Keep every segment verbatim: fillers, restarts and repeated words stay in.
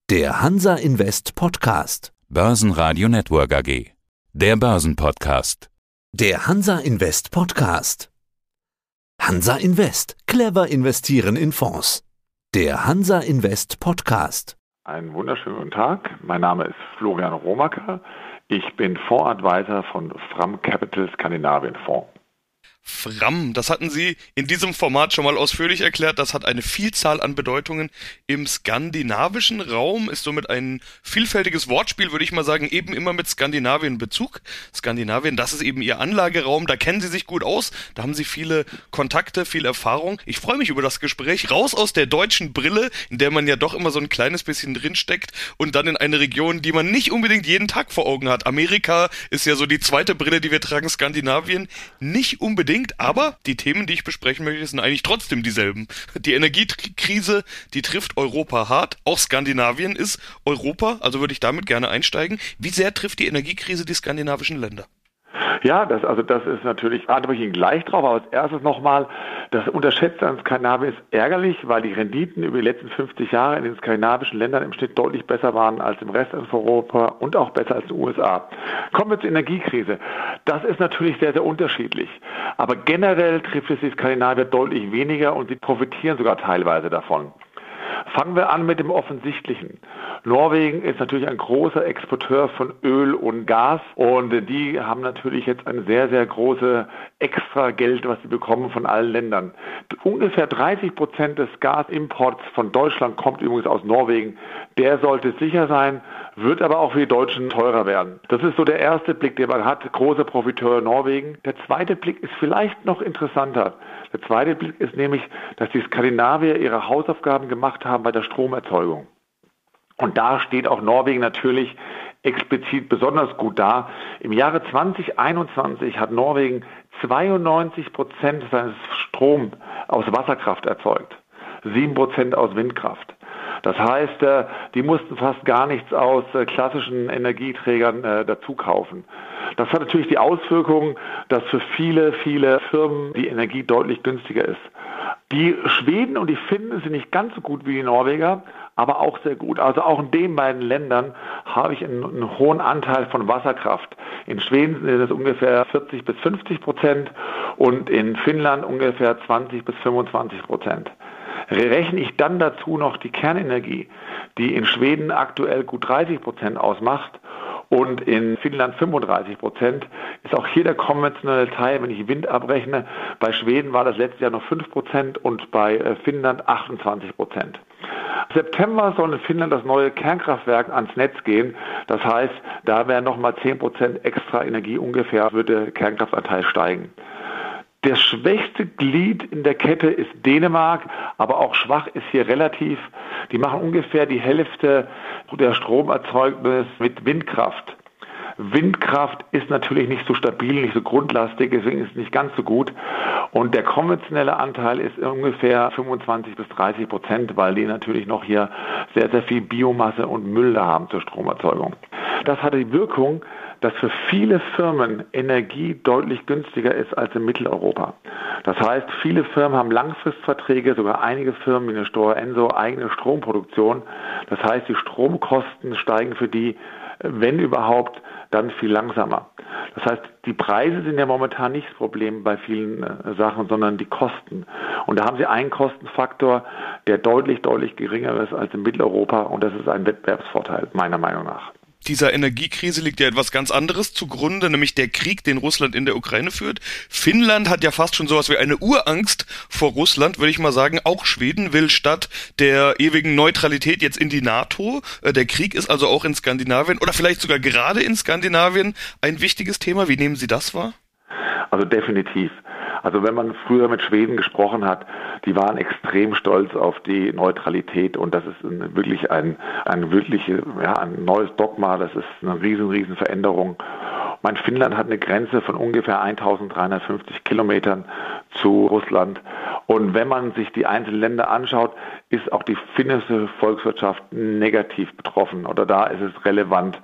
Der Hansa Invest Podcast. Börsenradio Network A G. Der Börsenpodcast. Der Hansa Invest Podcast. Hansa Invest. Clever investieren in Fonds. Der Hansa Invest Podcast. Einen wunderschönen guten Tag. Mein Name ist Florian Romacker. Ich bin Fondsadvisor von Fram Capital Skandinavien Fonds. Fram, das hatten Sie in diesem Format schon mal ausführlich erklärt. Das hat eine Vielzahl an Bedeutungen im skandinavischen Raum, ist somit ein vielfältiges Wortspiel, würde ich mal sagen, eben immer mit Skandinavien Bezug. Skandinavien, das ist eben Ihr Anlageraum, da kennen Sie sich gut aus, da haben Sie viele Kontakte, viel Erfahrung. Ich freue mich über das Gespräch, raus aus der deutschen Brille, in der man ja doch immer so ein kleines bisschen drinsteckt, und dann in eine Region, die man nicht unbedingt jeden Tag vor Augen hat. Amerika ist ja so die zweite Brille, die wir tragen, Skandinavien nicht unbedingt. Aber die Themen, die ich besprechen möchte, sind eigentlich trotzdem dieselben. Die Energiekrise, die trifft Europa hart. Auch Skandinavien ist Europa, also würde ich damit gerne einsteigen. Wie sehr trifft die Energiekrise die skandinavischen Länder? Ja, das, also das ist natürlich, antworte ich Ihnen gleich drauf, aber als erstes nochmal, das Unterschätzte an Skandinavien ist ärgerlich, weil die Renditen über die letzten fünfzig Jahre in den skandinavischen Ländern im Schnitt deutlich besser waren als im Rest von Europa und auch besser als in den U S A. Kommen wir zur Energiekrise. Das ist natürlich sehr, sehr unterschiedlich. Aber generell trifft es die Skandinavier deutlich weniger und sie profitieren sogar teilweise davon. Fangen wir an mit dem Offensichtlichen. Norwegen ist natürlich ein großer Exporteur von Öl und Gas und die haben natürlich jetzt ein sehr, sehr großes Extrageld, was sie bekommen von allen Ländern. Ungefähr dreißig Prozent des Gasimports von Deutschland kommt übrigens aus Norwegen. Der sollte sicher sein, wird aber auch für die Deutschen teurer werden. Das ist so der erste Blick, den man hat, große Profiteur Norwegen. Der zweite Blick ist vielleicht noch interessanter. Der zweite Blick ist nämlich, dass die Skandinavier ihre Hausaufgaben gemacht haben bei der Stromerzeugung. Und da steht auch Norwegen natürlich explizit besonders gut da. Im Jahre zwanzig einundzwanzig hat Norwegen zweiundneunzig Prozent seines Stroms aus Wasserkraft erzeugt, sieben Prozent aus Windkraft. Das heißt, die mussten fast gar nichts aus klassischen Energieträgern dazu kaufen. Das hat natürlich die Auswirkung, dass für viele, viele Firmen die Energie deutlich günstiger ist. Die Schweden und die Finnen sind nicht ganz so gut wie die Norweger, aber auch sehr gut. Also auch in den beiden Ländern habe ich einen, einen hohen Anteil von Wasserkraft. In Schweden sind es ungefähr vierzig bis fünfzig Prozent und in Finnland ungefähr zwanzig bis fünfundzwanzig Prozent. Rechne ich dann dazu noch die Kernenergie, die in Schweden aktuell gut dreißig Prozent ausmacht und in Finnland fünfunddreißig Prozent, ist auch hier der konventionelle Teil, wenn ich Wind abrechne, bei Schweden war das letztes Jahr noch fünf Prozent und bei Finnland achtundzwanzig Prozent. Im September soll in Finnland das neue Kernkraftwerk ans Netz gehen. Das heißt, da wären nochmal zehn Prozent extra Energie ungefähr, würde der Kernkraftanteil steigen. Das schwächste Glied in der Kette ist Dänemark, aber auch schwach ist hier relativ. Die machen ungefähr die Hälfte der Stromerzeugnis mit Windkraft. Windkraft ist natürlich nicht so stabil, nicht so grundlastig, deswegen ist es nicht ganz so gut. Und der konventionelle Anteil ist ungefähr fünfundzwanzig bis dreißig Prozent, weil die natürlich noch hier sehr, sehr viel Biomasse und Müll da haben zur Stromerzeugung. Das hat die Wirkung, dass für viele Firmen Energie deutlich günstiger ist als in Mitteleuropa. Das heißt, viele Firmen haben Langfristverträge, sogar einige Firmen wie eine Stora Enso eigene Stromproduktion. Das heißt, die Stromkosten steigen für die, wenn überhaupt, dann viel langsamer. Das heißt, die Preise sind ja momentan nicht das Problem bei vielen äh, Sachen, sondern die Kosten. Und da haben sie einen Kostenfaktor, der deutlich, deutlich geringer ist als in Mitteleuropa, und das ist ein Wettbewerbsvorteil, meiner Meinung nach. Dieser Energiekrise liegt ja etwas ganz anderes zugrunde, nämlich der Krieg, den Russland in der Ukraine führt. Finnland hat ja fast schon sowas wie eine Urangst vor Russland, würde ich mal sagen. Auch Schweden will statt der ewigen Neutralität jetzt in die NATO. Der Krieg ist also auch in Skandinavien oder vielleicht sogar gerade in Skandinavien ein wichtiges Thema. Wie nehmen Sie das wahr? Also definitiv. Also wenn man früher mit Schweden gesprochen hat, die waren extrem stolz auf die Neutralität, und das ist ein, wirklich ein, ein wirklich, ja, ein neues Dogma, das ist eine riesen, riesen Veränderung. Mein Finnland hat eine Grenze von ungefähr eintausenddreihundertfünfzig Kilometern zu Russland. Und wenn man sich die einzelnen Länder anschaut, ist auch die finnische Volkswirtschaft negativ betroffen, oder da ist es relevant.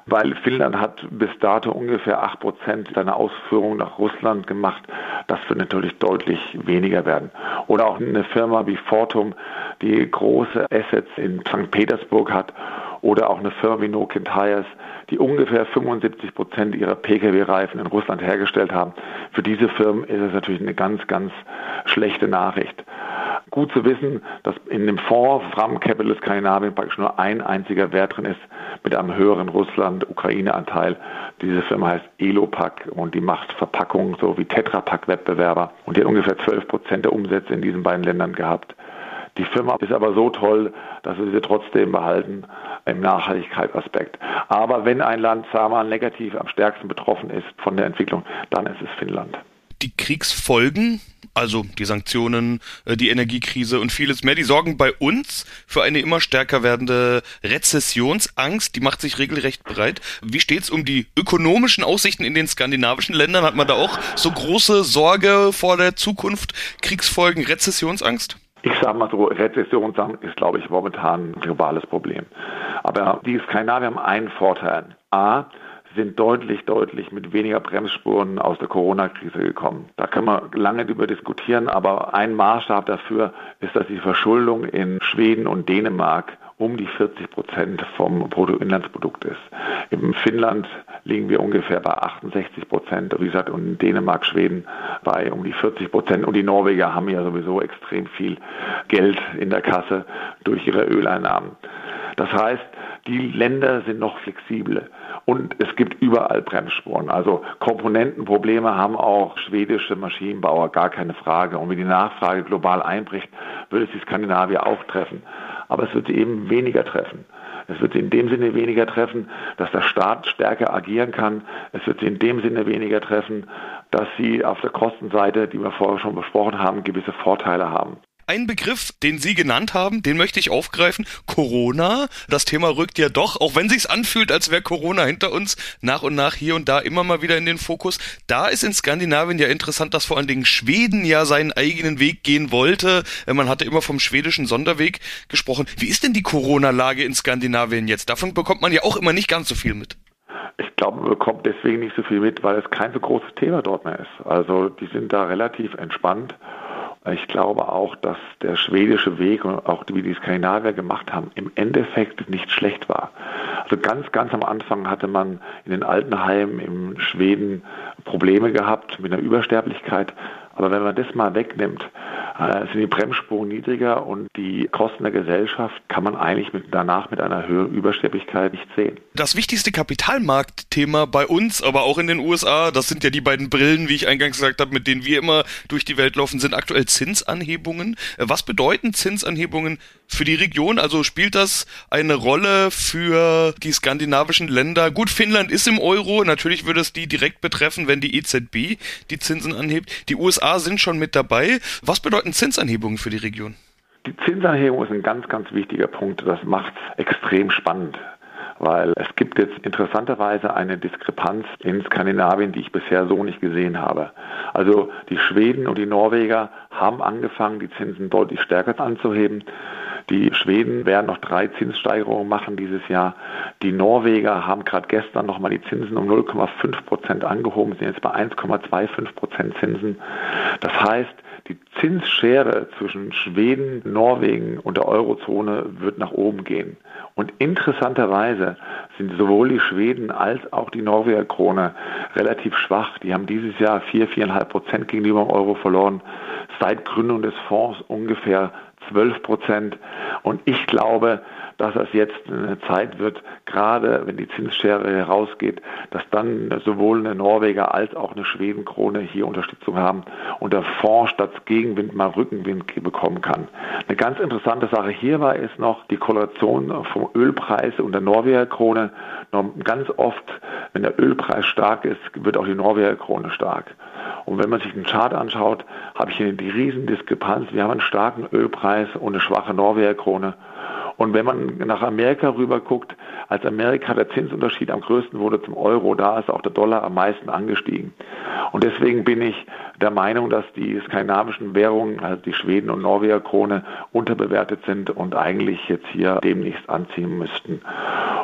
weil Finnland hat bis dato ungefähr acht Prozent seiner Ausführungen nach Russland gemacht. Das wird natürlich deutlich weniger werden. Oder auch eine Firma wie Fortum, die große Assets in Sankt Petersburg hat, oder auch eine Firma wie Nokian Tyres, die ungefähr fünfundsiebzig Prozent ihrer Pkw-Reifen in Russland hergestellt haben. Für diese Firmen ist es natürlich eine ganz, ganz schlechte Nachricht. Gut zu wissen, dass in dem Fonds Fram Capital Skandinavien praktisch nur ein einziger Wert drin ist mit einem höheren Russland-Ukraine-Anteil. Diese Firma heißt Elopak und die macht Verpackungen so wie Tetra Pak-Wettbewerber und die hat ungefähr zwölf Prozent der Umsätze in diesen beiden Ländern gehabt. Die Firma ist aber so toll, dass wir sie trotzdem behalten im Nachhaltigkeitsaspekt. Aber wenn ein Land, sagen wir mal, negativ am stärksten betroffen ist von der Entwicklung, dann ist es Finnland. Die Kriegsfolgen, also die Sanktionen, die Energiekrise und vieles mehr, die sorgen bei uns für eine immer stärker werdende Rezessionsangst. Die macht sich regelrecht breit. Wie steht's um die ökonomischen Aussichten in den skandinavischen Ländern? Hat man da auch so große Sorge vor der Zukunft? Kriegsfolgen, Rezessionsangst? Ich sage mal so, Rezessionsangst ist, glaube ich, momentan ein globales Problem. Aber die Skandinavier haben einen Vorteil. A, sind deutlich, deutlich mit weniger Bremsspuren aus der Corona-Krise gekommen. Da können wir lange darüber diskutieren, aber ein Maßstab dafür ist, dass die Verschuldung in Schweden und Dänemark um die vierzig Prozent vom Bruttoinlandsprodukt ist. In Finnland liegen wir ungefähr bei achtundsechzig Prozent, wie gesagt, und in Dänemark, Schweden bei um die vierzig Prozent. Und die Norweger haben ja sowieso extrem viel Geld in der Kasse durch ihre Öleinnahmen. Das heißt, die Länder sind noch flexibel und es gibt überall Bremsspuren. Also Komponentenprobleme haben auch schwedische Maschinenbauer, gar keine Frage. Und wenn die Nachfrage global einbricht, würde es die Skandinavier auch treffen. Aber es wird sie eben weniger treffen. Es wird sie in dem Sinne weniger treffen, dass der Staat stärker agieren kann. Es wird sie in dem Sinne weniger treffen, dass sie auf der Kostenseite, die wir vorher schon besprochen haben, gewisse Vorteile haben. Ein Begriff, den Sie genannt haben, den möchte ich aufgreifen. Corona. Das Thema rückt ja doch, auch wenn sich's anfühlt, als wäre Corona hinter uns, nach und nach hier und da immer mal wieder in den Fokus. Da ist in Skandinavien ja interessant, dass vor allen Dingen Schweden ja seinen eigenen Weg gehen wollte. Man hatte immer vom schwedischen Sonderweg gesprochen. Wie ist denn die Corona-Lage in Skandinavien jetzt? Davon bekommt man ja auch immer nicht ganz so viel mit. Ich glaube, man bekommt deswegen nicht so viel mit, weil es kein so großes Thema dort mehr ist. Also die sind da relativ entspannt. Ich glaube auch, dass der schwedische Weg und auch wie die Skandinavier gemacht haben, im Endeffekt nicht schlecht war. Also ganz, ganz am Anfang hatte man in den Altenheimen in Schweden Probleme gehabt mit einer Übersterblichkeit. Aber wenn man das mal wegnimmt, sind die Bremsspuren niedriger und die Kosten der Gesellschaft kann man eigentlich mit, danach mit einer höheren Übersterblichkeit nicht sehen. Das wichtigste Kapitalmarktthema bei uns, aber auch in den U S A, das sind ja die beiden Brillen, wie ich eingangs gesagt habe, mit denen wir immer durch die Welt laufen, sind aktuell Zinsanhebungen. Was bedeuten Zinsanhebungen für die Region? Also spielt das eine Rolle für die skandinavischen Länder? Gut, Finnland ist im Euro, natürlich würde es die direkt betreffen, wenn die E Z B die Zinsen anhebt. Die U S A sind schon mit dabei. Was bedeuten Zinsanhebungen für die Region? Die Zinsanhebung ist ein ganz, ganz wichtiger Punkt. Das macht es extrem spannend, weil es gibt jetzt interessanterweise eine Diskrepanz in Skandinavien, die ich bisher so nicht gesehen habe. Also die Schweden und die Norweger haben angefangen, die Zinsen deutlich stärker anzuheben. Die Schweden werden noch drei Zinssteigerungen machen dieses Jahr. Die Norweger haben gerade gestern nochmal die Zinsen um null Komma fünf Prozent angehoben, sind jetzt bei eins Komma fünfundzwanzig Prozent Zinsen. Das heißt, die Zinsschere zwischen Schweden, Norwegen und der Eurozone wird nach oben gehen. Und interessanterweise sind sowohl die Schweden als auch die Norweger Krone relativ schwach. Die haben dieses Jahr vier, viereinhalb Prozent gegenüber dem Euro verloren. Seit Gründung des Fonds ungefähr zwölf Prozent. Und ich glaube, dass das jetzt eine Zeit wird, gerade wenn die Zinsschere herausgeht, dass dann sowohl eine Norweger als auch eine Schwedenkrone hier Unterstützung haben und der Fonds statt Gegenwind mal Rückenwind bekommen kann. Eine ganz interessante Sache hierbei ist noch die Korrelation vom Ölpreis und der Norweger Krone. Ganz oft, wenn der Ölpreis stark ist, wird auch die Norweger Krone stark. Und wenn man sich den Chart anschaut, habe ich hier die Riesendiskrepanz. Wir haben einen starken Ölpreis und eine schwache Norweger Krone. Und wenn man nach Amerika rüber guckt, als Amerika der Zinsunterschied am größten wurde zum Euro, da ist auch der Dollar am meisten angestiegen. Und deswegen bin ich der Meinung, dass die skandinavischen Währungen, also die Schweden- und Norweger Krone, unterbewertet sind und eigentlich jetzt hier demnächst anziehen müssten.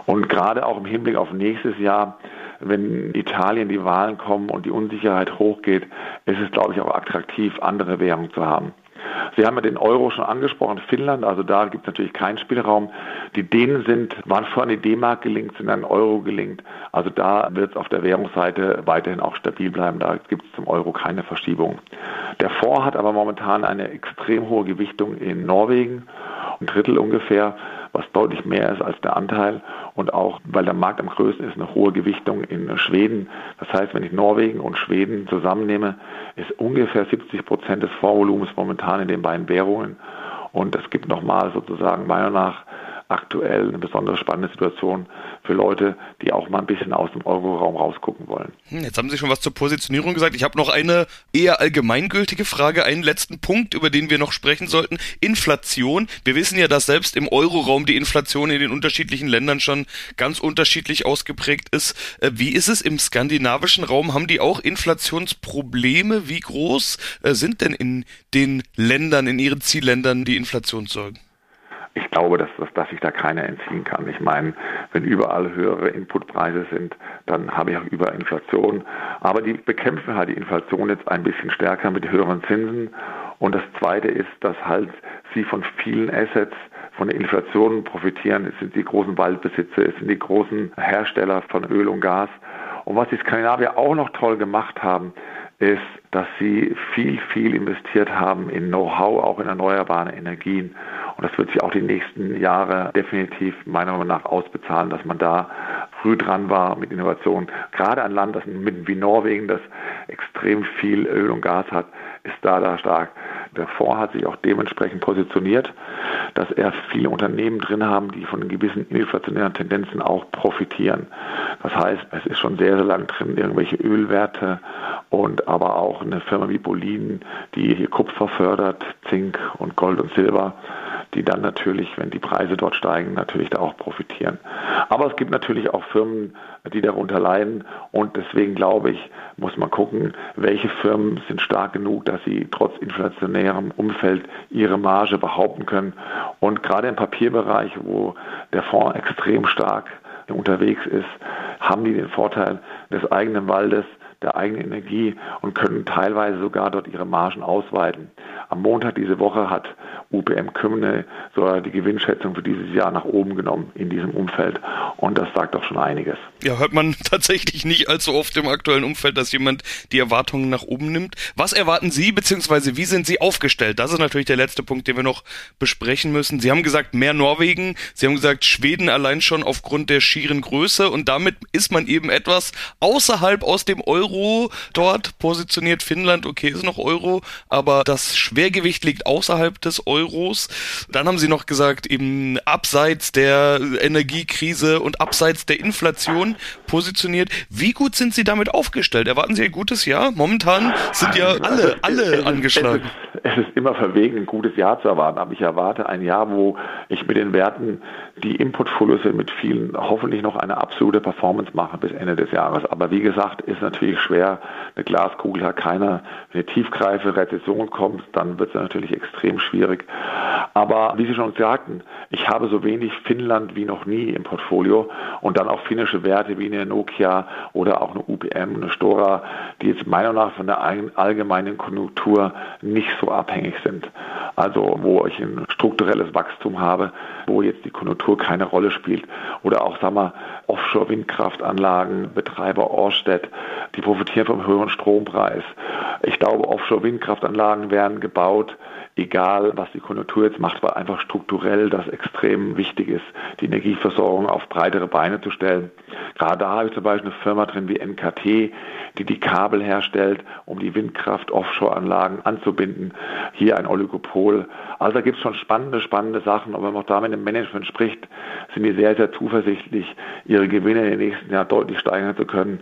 Und gerade auch im Hinblick auf nächstes Jahr, wenn Italien die Wahlen kommen und die Unsicherheit hochgeht, ist es, glaube ich, auch attraktiv, andere Währungen zu haben. Sie haben ja den Euro schon angesprochen, Finnland, also da gibt es natürlich keinen Spielraum. Die Dänen sind, waren vorhin die D-Mark gelingt, sind an den Euro gelingt. Also da wird es auf der Währungsseite weiterhin auch stabil bleiben, da gibt es zum Euro keine Verschiebung. Der Fonds hat aber momentan eine extrem hohe Gewichtung in Norwegen, ein Drittel ungefähr, was deutlich mehr ist als der Anteil und auch, weil der Markt am größten ist, eine hohe Gewichtung in Schweden. Das heißt, wenn ich Norwegen und Schweden zusammennehme, ist ungefähr siebzig Prozent des Fondsvolumens momentan in den beiden Währungen und es gibt nochmal sozusagen meiner Meinung nach aktuell eine besonders spannende Situation für Leute, die auch mal ein bisschen aus dem Euroraum rausgucken wollen. Jetzt haben Sie schon was zur Positionierung gesagt. Ich habe noch eine eher allgemeingültige Frage, einen letzten Punkt, über den wir noch sprechen sollten. Inflation. Wir wissen ja, dass selbst im Euroraum die Inflation in den unterschiedlichen Ländern schon ganz unterschiedlich ausgeprägt ist. Wie ist es im skandinavischen Raum? Haben die auch Inflationsprobleme? Wie groß sind denn in den Ländern, in ihren Zielländern die Inflationssorgen? Ich glaube, dass, dass, dass sich da keiner entziehen kann. Ich meine, wenn überall höhere Inputpreise sind, dann habe ich auch Überinflation. Aber die bekämpfen halt die Inflation jetzt ein bisschen stärker mit höheren Zinsen. Und das Zweite ist, dass halt sie von vielen Assets von der Inflation profitieren. Es sind die großen Waldbesitzer, es sind die großen Hersteller von Öl und Gas. Und was die Skandinavier auch noch toll gemacht haben, ist, dass sie viel, viel investiert haben in Know-how, auch in erneuerbare Energien. Und das wird sich auch die nächsten Jahre definitiv meiner Meinung nach ausbezahlen, dass man da früh dran war mit Innovationen. Gerade ein Land, das wie Norwegen, das extrem viel Öl und Gas hat, ist da da stark. Der Fonds hat sich auch dementsprechend positioniert, dass er viele Unternehmen drin haben, die von gewissen inflationären Tendenzen auch profitieren. Das heißt, es ist schon sehr, sehr lang drin, irgendwelche Ölwerte und aber auch eine Firma wie Boliden, die hier Kupfer fördert, Zink und Gold und Silber, die dann natürlich, wenn die Preise dort steigen, natürlich da auch profitieren. Aber es gibt natürlich auch Firmen, die darunter leiden und deswegen glaube ich, muss man gucken, welche Firmen sind stark genug, dass sie trotz inflationärem Umfeld ihre Marge behaupten können. Und gerade im Papierbereich, wo der Fonds extrem stark unterwegs ist, haben die den Vorteil des eigenen Waldes, der eigenen Energie und können teilweise sogar dort ihre Margen ausweiten. Am Montag diese Woche hat U P M Kymne sogar die Gewinnschätzung für dieses Jahr nach oben genommen in diesem Umfeld und das sagt doch schon einiges. Ja, hört man tatsächlich nicht allzu oft im aktuellen Umfeld, dass jemand die Erwartungen nach oben nimmt. Was erwarten Sie, beziehungsweise wie sind Sie aufgestellt? Das ist natürlich der letzte Punkt, den wir noch besprechen müssen. Sie haben gesagt, mehr Norwegen, Sie haben gesagt, Schweden allein schon aufgrund der schieren Größe und damit ist man eben etwas außerhalb aus dem Euro dort positioniert. Finnland, okay, ist noch Euro, aber das Schwergewicht liegt außerhalb des Euros. Dann haben Sie noch gesagt, eben abseits der Energiekrise und abseits der Inflation positioniert. Wie gut sind Sie damit aufgestellt? Erwarten Sie ein gutes Jahr? Momentan sind ja alle, alle angeschlagen. Es ist immer verwegen, ein gutes Jahr zu erwarten, aber ich erwarte ein Jahr, wo ich mit den Werten, die im Portfolio sind, mit vielen hoffentlich noch eine absolute Performance mache bis Ende des Jahres. Aber wie gesagt, ist natürlich schwer. Eine Glaskugel hat keiner. Wenn eine tiefgreifende Rezession kommt, dann wird es natürlich extrem schwierig. Aber wie Sie schon sagten, ich habe so wenig Finnland wie noch nie im Portfolio und dann auch finnische Werte wie eine Nokia oder auch eine U P M, eine Stora, die jetzt meiner Meinung nach von der allgemeinen Konjunktur nicht so abhängig sind. Also wo ich ein strukturelles Wachstum habe, wo jetzt die Konjunktur keine Rolle spielt. Oder auch, sagen wir, Offshore-Windkraftanlagen, Betreiber Ørsted, die profitieren vom höheren Strompreis. Ich glaube, Offshore-Windkraftanlagen werden gebaut, egal was die Konjunktur jetzt macht, weil einfach strukturell das extrem wichtig ist, die Energieversorgung auf breitere Beine zu stellen. Gerade da habe ich zum Beispiel eine Firma drin wie N K T, die die Kabel herstellt, um die Windkraft-Offshore-Anlagen anzubinden. Hier ein Oligopol. Also da gibt es schon spannende, spannende Sachen. Und wenn man auch da mit dem Management spricht, sind die sehr, sehr zuversichtlich, ihre Gewinne in den nächsten Jahren deutlich steigern zu können,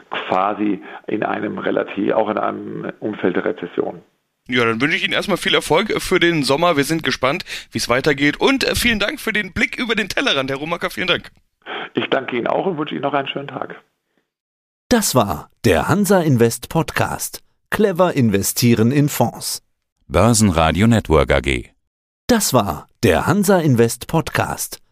quasi in einem relativ, auch in einem Umfeld der Rezession. Ja, dann wünsche ich Ihnen erstmal viel Erfolg für den Sommer. Wir sind gespannt, wie es weitergeht. Und äh, vielen Dank für den Blick über den Tellerrand, Herr Romacker. Vielen Dank. Ich danke Ihnen auch und wünsche Ihnen noch einen schönen Tag. Das war der Hansa Invest Podcast. Clever investieren in Fonds. Börsenradio Network A G. Das war der Hansa Invest Podcast.